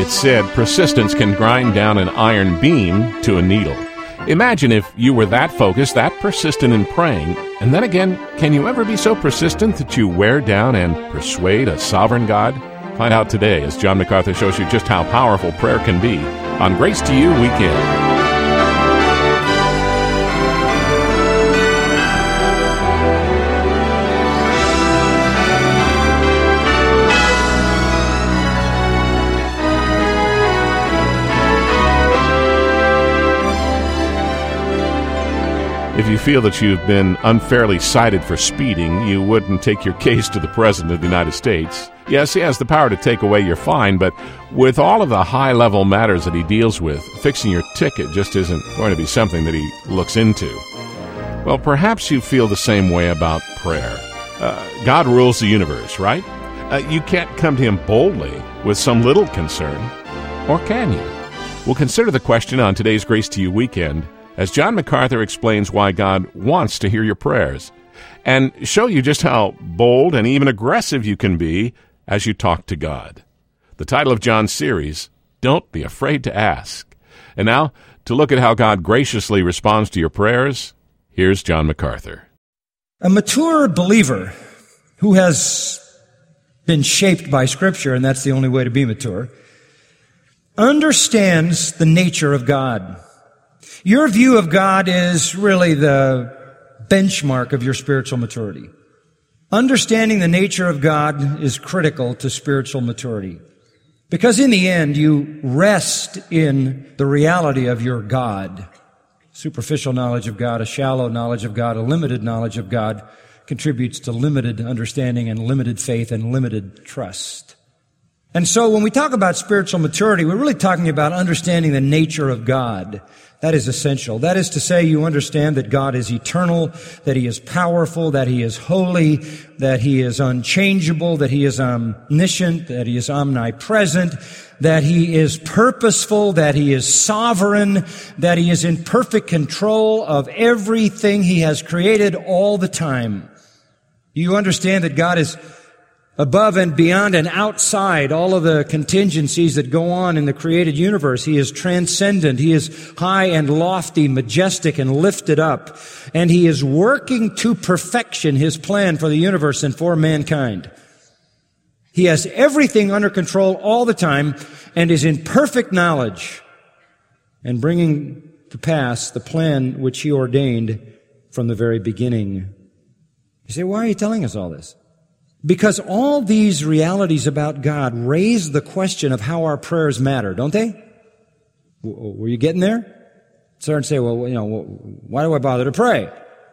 It's said persistence can grind down an iron beam to a needle. Imagine if you were that focused, that persistent in praying, and then again, can you ever be so persistent that you wear down and persuade a sovereign God? Find out today as John MacArthur shows you just how powerful prayer can be on Grace to You Weekend. If you feel that you've been unfairly cited for speeding, you wouldn't take your case to the President of the United States. Yes, he has the power to take away your fine, but with all of the high-level matters that he deals with, fixing your ticket just isn't going to be something that he looks into. Well, perhaps you feel the same way about prayer. God rules the universe, right? You can't come to Him boldly with some little concern, or can you? We'll consider the question on today's Grace to You Weekend as John MacArthur explains why God wants to hear your prayers and show you just how bold and even aggressive you can be as you talk to God. The title of John's series, Don't Be Afraid to Ask. And now, to look at how God graciously responds to your prayers, here's John MacArthur. A mature believer who has been shaped by Scripture, and that's the only way to be mature, understands the nature of God. Your view of God is really the benchmark of your spiritual maturity. Understanding the nature of God is critical to spiritual maturity. Because in the end, you rest in the reality of your God. Superficial knowledge of God, a shallow knowledge of God, a limited knowledge of God contributes to limited understanding and limited faith and limited trust. And so when we talk about spiritual maturity, we're really talking about understanding the nature of God. That is essential. That is to say, you understand that God is eternal, that He is powerful, that He is holy, that He is unchangeable, that He is omniscient, that He is omnipresent, that He is purposeful, that He is sovereign, that He is in perfect control of everything He has created all the time. You understand that God is above and beyond and outside all of the contingencies that go on in the created universe. He is transcendent. He is high and lofty, majestic and lifted up. And He is working to perfection His plan for the universe and for mankind. He has everything under control all the time and is in perfect knowledge and bringing to pass the plan which He ordained from the very beginning. You say, why are you telling us all this? Because all these realities about God raise the question of how our prayers matter, don't they? Were you getting there? Start to say, well, why do I bother to pray?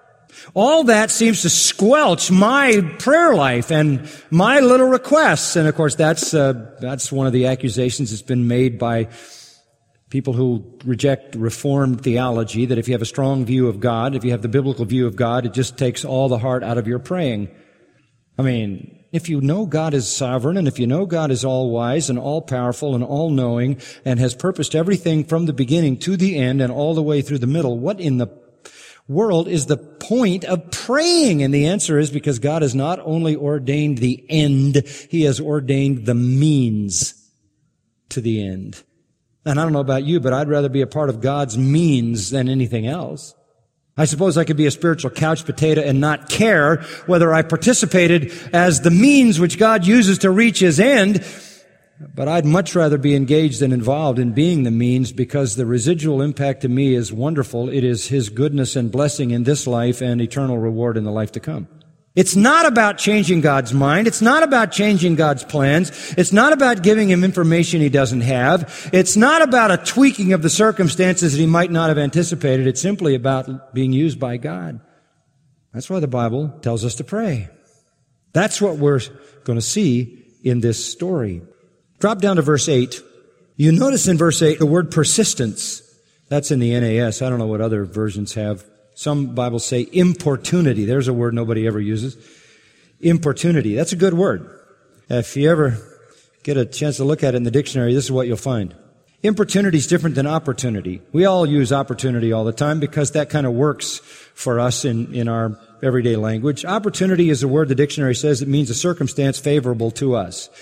All that seems to squelch my prayer life and my little requests. And of course, that's one of the accusations that's been made by people who reject Reformed theology, that if you have a strong view of God, if you have the biblical view of God, it just takes all the heart out of your praying. I mean, if you know God is sovereign, and if you know God is all-wise and all-powerful and all-knowing and has purposed everything from the beginning to the end and all the way through the middle, what in the world is the point of praying? And the answer is because God has not only ordained the end, He has ordained the means to the end. And I don't know about you, but I'd rather be a part of God's means than anything else. I suppose I could be a spiritual couch potato and not care whether I participated as the means which God uses to reach His end, but I'd much rather be engaged and involved in being the means because the residual impact to me is wonderful. It is His goodness and blessing in this life and eternal reward in the life to come. It's not about changing God's mind. It's not about changing God's plans. It's not about giving Him information He doesn't have. It's not about a tweaking of the circumstances that He might not have anticipated. It's simply about being used by God. That's why the Bible tells us to pray. That's what we're going to see in this story. Drop down to verse 8. You notice in verse 8 the word persistence. That's in the NAS. I don't know what other versions have. Some Bibles say importunity. There's a word nobody ever uses. Importunity. That's a good word. If you ever get a chance to look at it in the dictionary, this is what you'll find. Importunity is different than opportunity. We all use opportunity all the time because that kind of works for us in our everyday language. Opportunity is a word the dictionary says it means a circumstance favorable to us.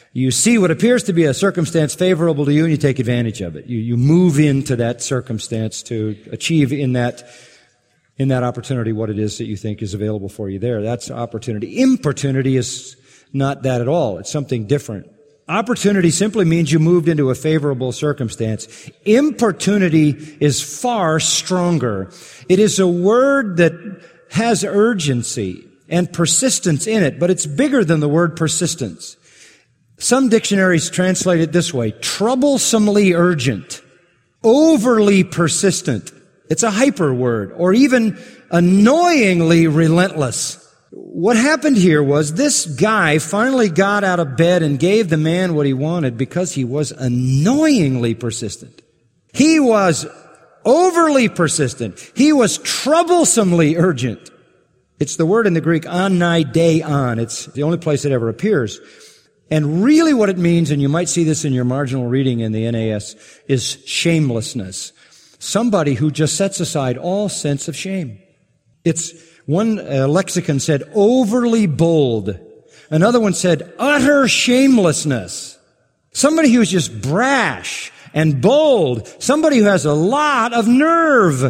You see what appears to be a circumstance favorable to you, and you take advantage of it. You move into that circumstance to achieve in that opportunity what it is that you think is available for you there. That's opportunity. Importunity is not that at all. It's something different. Opportunity simply means you moved into a favorable circumstance. Importunity is far stronger. It is a word that has urgency and persistence in it, but it's bigger than the word persistence. Some dictionaries translate it this way: troublesomely urgent, overly persistent. It's a hyper word, or even annoyingly relentless. What happened here was this guy finally got out of bed and gave the man what he wanted because he was annoyingly persistent. He was overly persistent. He was troublesomely urgent. It's the word in the Greek anaideon. It's the only place it ever appears. And really what it means, and you might see this in your marginal reading in the NAS, is shamelessness. Somebody who just sets aside all sense of shame. It's one lexicon said overly bold. Another one said utter shamelessness. Somebody who's just brash and bold. Somebody who has a lot of nerve.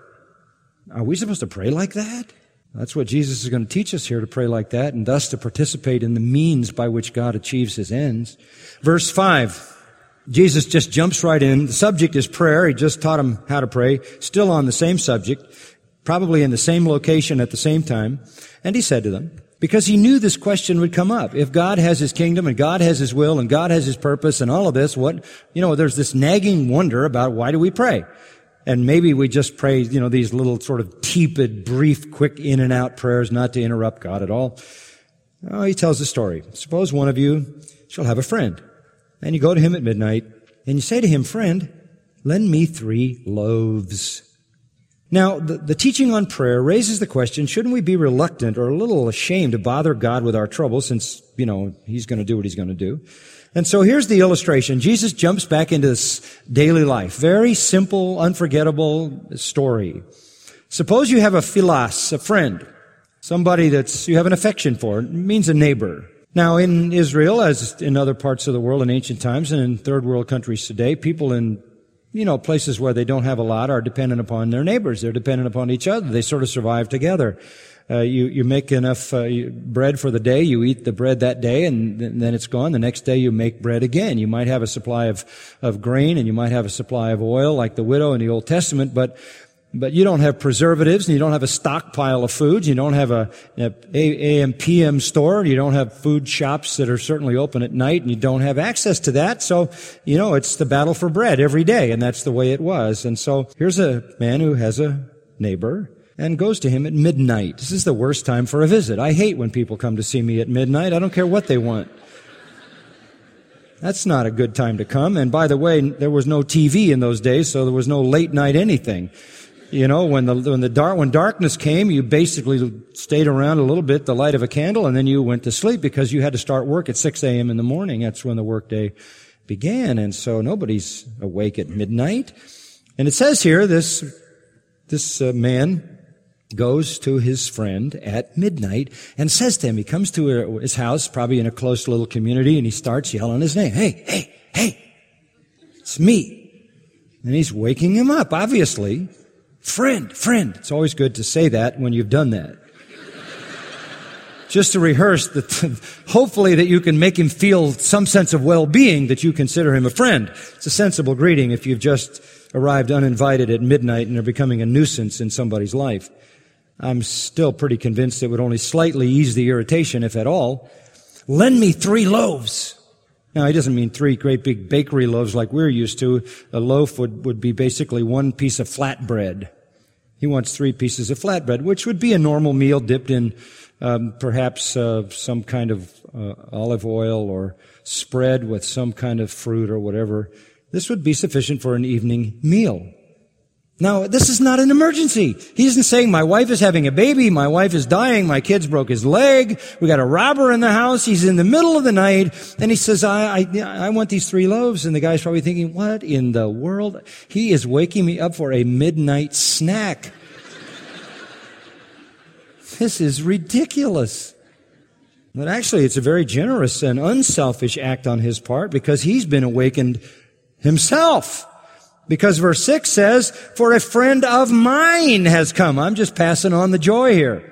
Are we supposed to pray like that? That's what Jesus is going to teach us here, to pray like that, and thus to participate in the means by which God achieves His ends. Verse 5. Jesus just jumps right in. The subject is prayer. He just taught them how to pray. Still on the same subject. Probably in the same location at the same time. And he said to them, because he knew this question would come up. If God has His kingdom and God has His will and God has His purpose and all of this, there's this nagging wonder about why do we pray? And maybe we just pray, these little sort of tepid, brief, quick in and out prayers not to interrupt God at all. Oh, he tells a story. Suppose one of you shall have a friend, and you go to him at midnight and you say to him, friend, lend me 3 loaves. Now, the teaching on prayer raises the question, shouldn't we be reluctant or a little ashamed to bother God with our troubles since, He's going to do what He's going to do? And so here's the illustration. Jesus jumps back into this daily life. Very simple, unforgettable story. Suppose you have a philos, a friend, somebody you have an affection for. It means a neighbor. Now, in Israel, as in other parts of the world in ancient times and in third world countries today, people in places where they don't have a lot are dependent upon their neighbors. They're dependent upon each other. They sort of survive together. You make enough bread for the day. You eat the bread that day, and then it's gone. The next day you make bread again. You might have a supply of grain, and you might have a supply of oil, like the widow in the Old Testament, but you don't have preservatives, and you don't have a stockpile of foods. You don't have a AM, PM store. You don't have food shops that are certainly open at night, and you don't have access to that. So, it's the battle for bread every day, and that's the way it was. And so here's a man who has a neighbor and goes to him at midnight. This is the worst time for a visit. I hate when people come to see me at midnight. I don't care what they want. That's not a good time to come. And by the way, there was no TV in those days, so there was no late night anything. When darkness came, you basically stayed around a little bit, the light of a candle, and then you went to sleep because you had to start work at 6 a.m. in the morning. That's when the workday began. And so nobody's awake at midnight. And it says here, this man goes to his friend at midnight and says to him, he comes to his house, probably in a close little community, and he starts yelling his name. Hey, it's me. And he's waking him up, obviously. Friend. It's always good to say that when you've done that. Just to rehearse hopefully that you can make him feel some sense of well-being that you consider him a friend. It's a sensible greeting if you've just arrived uninvited at midnight and are becoming a nuisance in somebody's life. I'm still pretty convinced it would only slightly ease the irritation, if at all. Lend me 3 loaves. Now, he doesn't mean 3 great big bakery loaves like we're used to. A loaf would be basically 1 piece of flatbread. He wants 3 pieces of flatbread, which would be a normal meal dipped in perhaps some kind of olive oil or spread with some kind of fruit or whatever. This would be sufficient for an evening meal. Now, this is not an emergency. He isn't saying, my wife is having a baby, my wife is dying, my kid's broke his leg, we got a robber in the house, he's in the middle of the night, and he says, I want these 3 loaves. And the guy's probably thinking, what in the world? He is waking me up for a midnight snack. This is ridiculous. But actually, it's a very generous and unselfish act on his part because he's been awakened himself. Because verse 6 says, "For a friend of mine has come." I'm just passing on the joy here.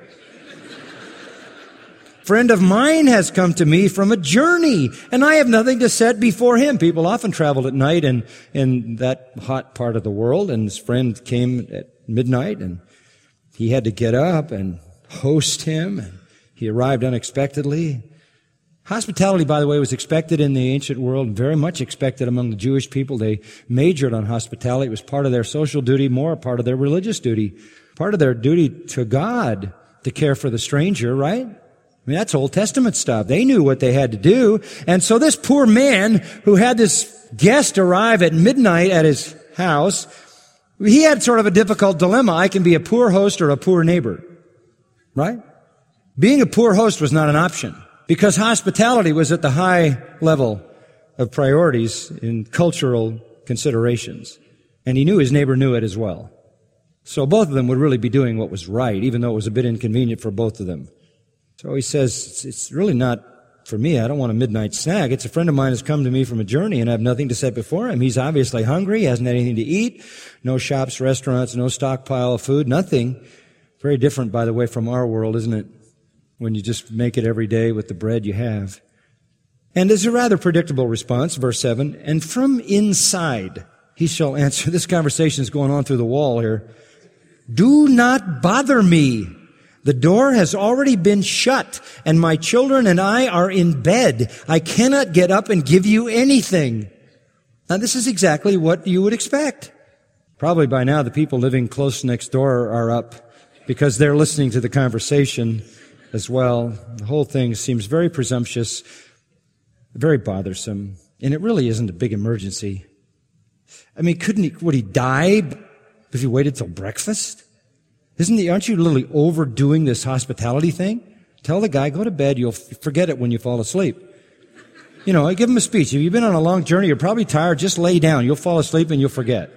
"Friend of mine has come to me from a journey, and I have nothing to set before him." People often traveled at night in that hot part of the world, and his friend came at midnight, and he had to get up and host him, and he arrived unexpectedly. Hospitality, by the way, was expected in the ancient world, very much expected among the Jewish people. They majored on hospitality. It was part of their social duty, more a part of their religious duty, part of their duty to God to care for the stranger, right? I mean, that's Old Testament stuff. They knew what they had to do. And so this poor man who had this guest arrive at midnight at his house, he had sort of a difficult dilemma. I can be a poor host or a poor neighbor, right? Being a poor host was not an option because hospitality was at the high level of priorities in cultural considerations. And he knew his neighbor knew it as well. So both of them would really be doing what was right, even though it was a bit inconvenient for both of them. So he says, it's really not for me. I don't want a midnight snack. It's a friend of mine has come to me from a journey and I have nothing to set before him. He's obviously hungry. He hasn't had anything to eat. No shops, restaurants, no stockpile of food, nothing. Very different, by the way, from our world, isn't it? When you just make it every day with the bread you have. And there's a rather predictable response, verse 7, "And from inside he shall answer." This conversation is going on through the wall here. "Do not bother me. The door has already been shut, and my children and I are in bed. I cannot get up and give you anything." Now, this is exactly what you would expect. Probably by now the people living close next door are up because they're listening to the conversation as well. The whole thing seems very presumptuous, very bothersome, and it really isn't a big emergency. I mean, would he die if he waited till breakfast? Aren't you literally overdoing this hospitality thing? Tell the guy, go to bed, you'll forget it when you fall asleep. You know, I give him a speech. If you've been on a long journey, you're probably tired, just lay down. You'll fall asleep and you'll forget.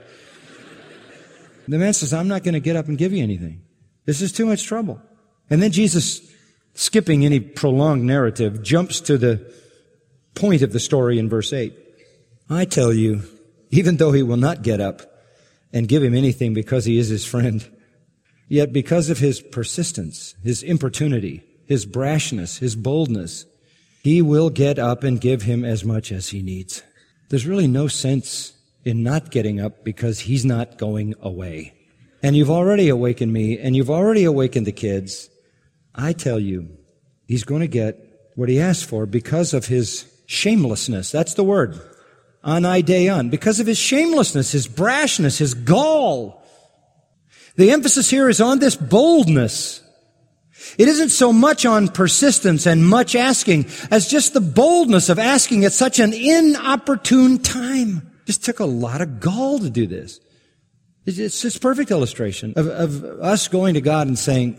The man says, "I'm not going to get up and give you anything. This is too much trouble." And then Jesus, skipping any prolonged narrative, jumps to the point of the story in verse 8. "I tell you, even though he will not get up and give him anything because he is his friend, yet because of his persistence, his importunity, his brashness, his boldness, he will get up and give him as much as he needs." There's really no sense in not getting up because he's not going away. And you've already awakened me, and you've already awakened the kids. I tell you, he's going to get what he asked for because of his shamelessness. That's the word. Anaideon. Because of his shamelessness, his brashness, his gall. The emphasis here is on this boldness. It isn't so much on persistence and much asking as just the boldness of asking at such an inopportune time. Just took a lot of gall to do this. It's just a perfect illustration of us going to God and saying,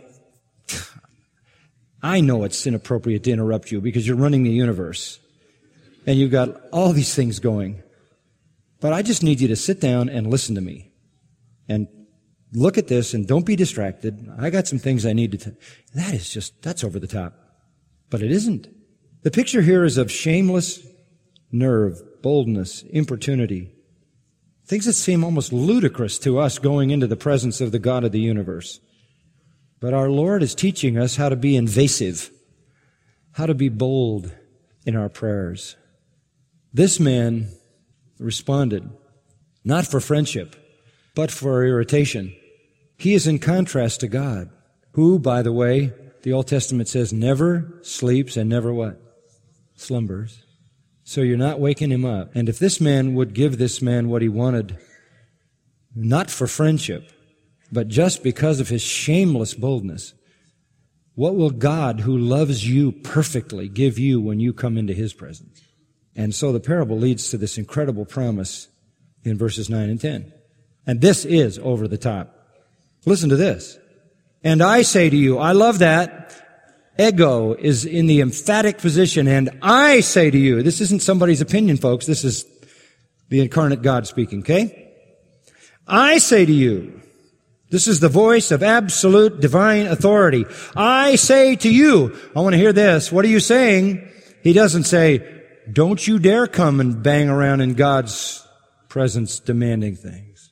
"I know it's inappropriate to interrupt you because you're running the universe and you've got all these things going, but I just need you to sit down and listen to me and look at this and don't be distracted. I got some things I need to tell." That's over the top. But it isn't. The picture here is of shameless nerve, boldness, importunity. Things that seem almost ludicrous to us going into the presence of the God of the universe. But our Lord is teaching us how to be invasive, how to be bold in our prayers. This man responded, not for friendship, but for irritation. He is in contrast to God, who, by the way, the Old Testament says never sleeps and never what? Slumbers. So you're not waking him up. And if this man would give this man what he wanted, not for friendship, but just because of his shameless boldness, what will God, who loves you perfectly, give you when you come into his presence? And so the parable leads to this incredible promise in verses 9 and 10. And this is over the top. Listen to this. "And I say to you," I love that. Ego is in the emphatic position, and I say to you. This isn't somebody's opinion, folks. This is the incarnate God speaking, okay? "I say to you, This is the voice of absolute divine authority. I say to you, I want to hear this. What are you saying? He doesn't say, don't you dare come and bang around in God's presence demanding things.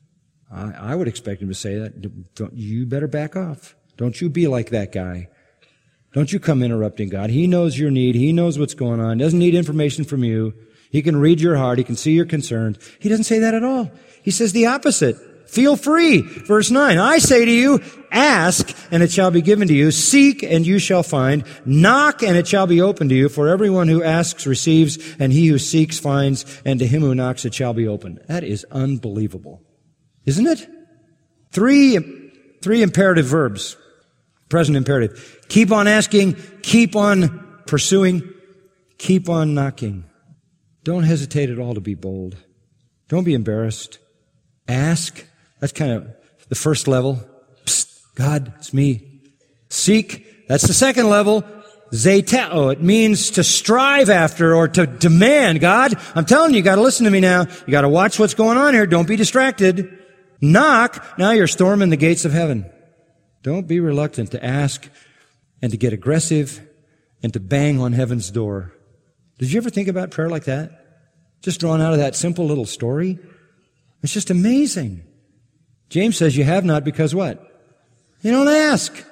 I would expect him to say that. You better back off. Don't you be like that guy. Don't you come interrupting God. He knows your need. He knows what's going on. He doesn't need information from you. He can read your heart. He can see your concerns. He doesn't say that at all. He says the opposite. Feel free. Verse 9, I say to you, ask, and it shall be given to you. Seek, and you shall find. Knock, and it shall be opened to you. For everyone who asks receives, and he who seeks finds, and to him who knocks it shall be opened. That is unbelievable. Isn't it? Three imperative verbs. Present imperative. Keep on asking. Keep on pursuing. Keep on knocking. Don't hesitate at all to be bold. Don't be embarrassed. Ask. That's kind of the first level. Psst, God, it's me. Seek. That's the second level. Zeteo. It means to strive after or to demand. God, I'm telling you, you got to listen to me now. You got to watch what's going on here. Don't be distracted. Knock. Now you're storming the gates of heaven. Don't be reluctant to ask and to get aggressive and to bang on heaven's door. Did you ever think about prayer like that? Just drawn out of that simple little story? It's just amazing. James says you have not because what? You don't ask.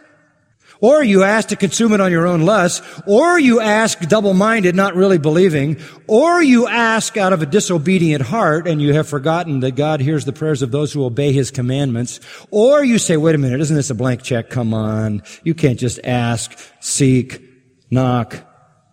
Or you ask to consume it on your own lust. Or you ask double-minded, not really believing. Or you ask out of a disobedient heart and you have forgotten that God hears the prayers of those who obey His commandments. Or you say, wait a minute, isn't this a blank check? Come on. You can't just ask, seek, knock,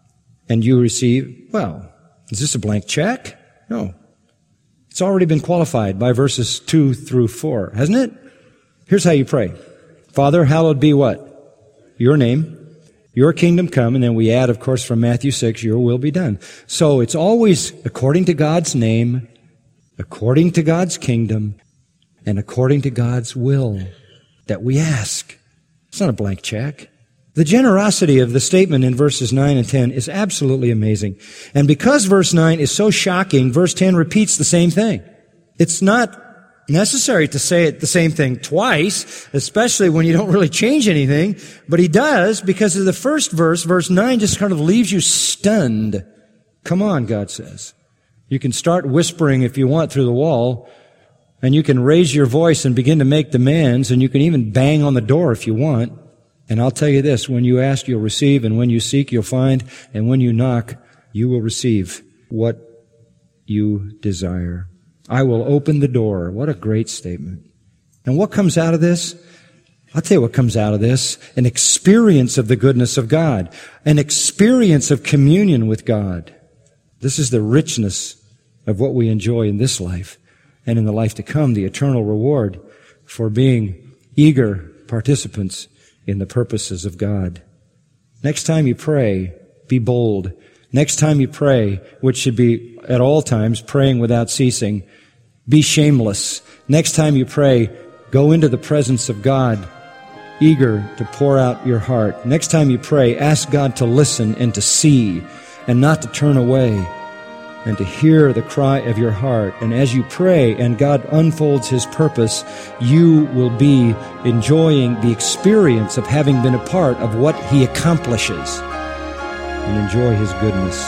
and you receive. Well, is this a blank check? No. It's already been qualified by verses 2 through 4, hasn't it? Here's how you pray. Father, hallowed be what? Your name. Your kingdom come. And then we add, of course, from Matthew 6, your will be done. So it's always according to God's name, according to God's kingdom, and according to God's will that we ask. It's not a blank check. The generosity of the statement in verses 9 and 10 is absolutely amazing. And because verse 9 is so shocking, verse 10 repeats the same thing. It's not necessary to say it the same thing twice, especially when you don't really change anything, but he does because of the first verse. Verse 9 just kind of leaves you stunned. Come on, God says. You can start whispering if you want through the wall, and you can raise your voice and begin to make demands, and you can even bang on the door if you want. And I'll tell you this, when you ask, you'll receive, and when you seek, you'll find, and when you knock, you will receive what you desire. I will open the door. What a great statement. And what comes out of this? I'll tell you what comes out of this. An experience of the goodness of God. An experience of communion with God. This is the richness of what we enjoy in this life and in the life to come, the eternal reward for being eager participants in the purposes of God. Next time you pray, be bold. Next time you pray, which should be at all times praying without ceasing, be shameless. Next time you pray, go into the presence of God, eager to pour out your heart. Next time you pray, ask God to listen and to see and not to turn away and to hear the cry of your heart. And as you pray and God unfolds His purpose, you will be enjoying the experience of having been a part of what He accomplishes and enjoy His goodness.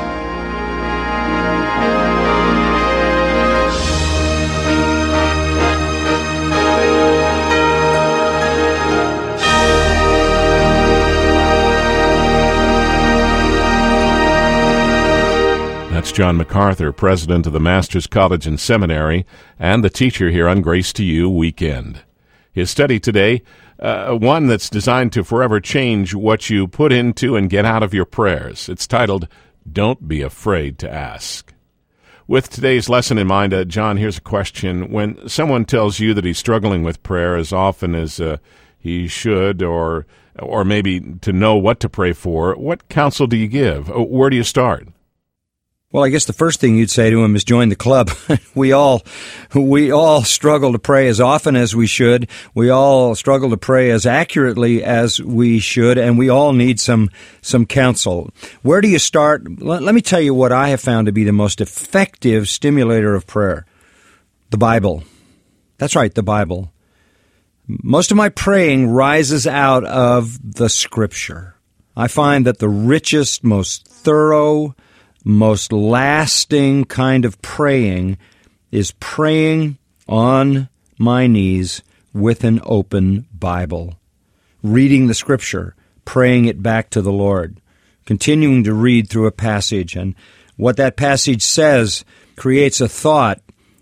That's John MacArthur, president of the Masters College and Seminary, and the teacher here on Grace to You Weekend. His study today, one that's designed to forever change what you put into and get out of your prayers. It's titled, Don't Be Afraid to Ask. With today's lesson in mind, John, here's a question. When someone tells you that he's struggling with prayer as often as he should, or maybe to know what to pray for, what counsel do you give? Where do you start? Well, I guess the first thing you'd say to him is join the club. We all struggle to pray as often as we should. We all struggle to pray as accurately as we should, and we all need some counsel. Where do you start? Let me tell you what I have found to be the most effective stimulator of prayer. The Bible. That's right, the Bible. Most of my praying rises out of the Scripture. I find that the richest, most thorough, most lasting kind of praying is praying on my knees with an open Bible, reading the Scripture, praying it back to the Lord, continuing to read through a passage, and what that passage says creates a thought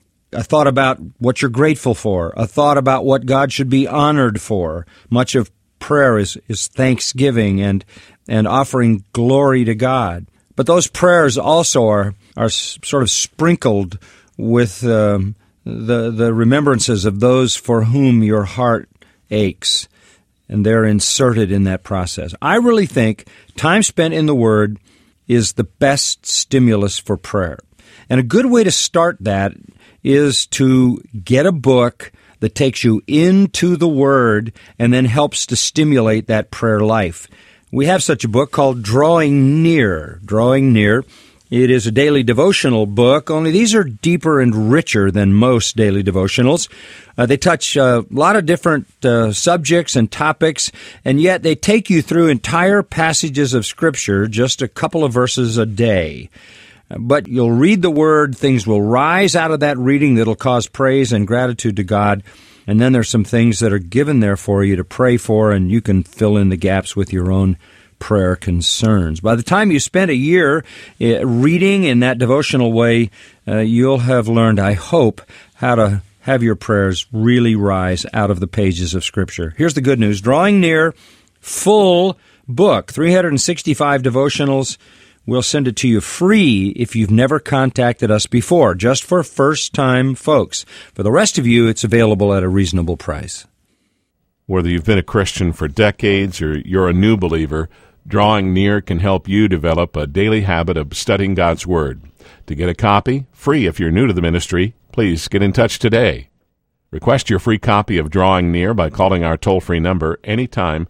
about what you're grateful for, a thought about what God should be honored for. Much of prayer is thanksgiving and offering glory to God. But those prayers also are sort of sprinkled with the remembrances of those for whom your heart aches, and they're inserted in that process. I really think time spent in the Word is the best stimulus for prayer. And a good way to start that is to get a book that takes you into the Word and then helps to stimulate that prayer life. We have such a book called Drawing Near. Drawing Near. It is a daily devotional book, only these are deeper and richer than most daily devotionals. They touch a lot of different subjects and topics, and yet they take you through entire passages of Scripture, just a couple of verses a day. But you'll read the Word, things will rise out of that reading that'll cause praise and gratitude to God, and then there's some things that are given there for you to pray for, and you can fill in the gaps with your own prayer concerns. By the time you spend a year reading in that devotional way, you'll have learned, I hope, how to have your prayers really rise out of the pages of Scripture. Here's the good news. Drawing Near, full book, 365 devotionals. We'll send it to you free if you've never contacted us before, just for first-time folks. For the rest of you, it's available at a reasonable price. Whether you've been a Christian for decades or you're a new believer, Drawing Near can help you develop a daily habit of studying God's Word. To get a copy, free if you're new to the ministry, please get in touch today. Request your free copy of Drawing Near by calling our toll-free number anytime,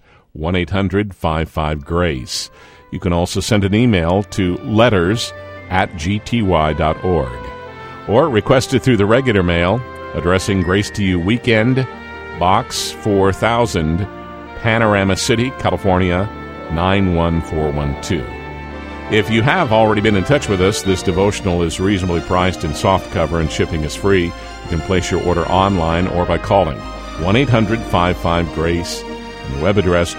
1-800-55-GRACE. You can also send an email to letters@gty.org. Or request it through the regular mail, addressing Grace to You Weekend, Box 4000, Panorama City, California, 91412. If you have already been in touch with us, this devotional is reasonably priced in softcover and shipping is free. You can place your order online or by calling 1-800-55-GRACE and the web address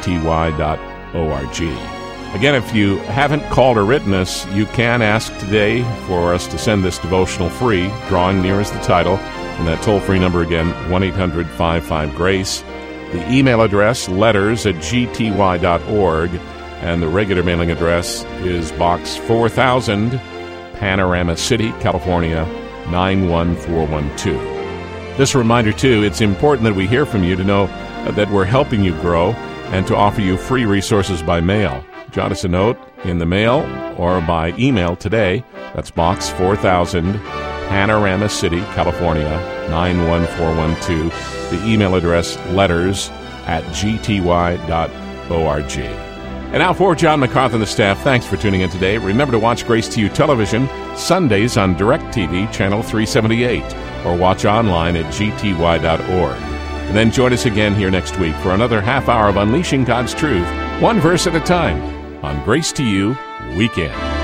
gty.org. Again, if you haven't called or written us, you can ask today for us to send this devotional free. Drawing Near is the title. And that toll-free number again, 1-800-55-GRACE. The email address, letters@gty.org. And the regular mailing address is Box 4000, Panorama City, California, 91412. Just a reminder, too, it's important that we hear from you to know that we're helping you grow and to offer you free resources by mail. Jot us a note in the mail or by email today. That's Box 4000, Panorama City, California, 91412. The email address, letters@gty.org. And now for John MacArthur and the staff, thanks for tuning in today. Remember to watch Grace to You Television Sundays on DirecTV, Channel 378, or watch online at gty.org. And then join us again here next week for another half hour of Unleashing God's Truth, one verse at a time, on Grace to You Weekend.